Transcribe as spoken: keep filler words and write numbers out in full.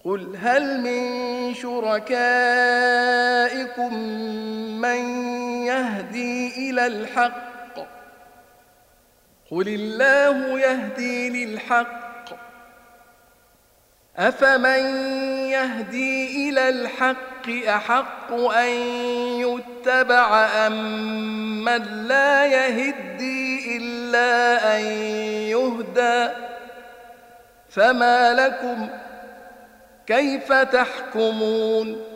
قل هل من شركائكم من يهدي إلى الحق قل الله يهدي للحق أفمن يهدي إلى الحق أحق أن يتبع أم من لا يهدي إلا أن يهدى فما لكم كيف تحكمون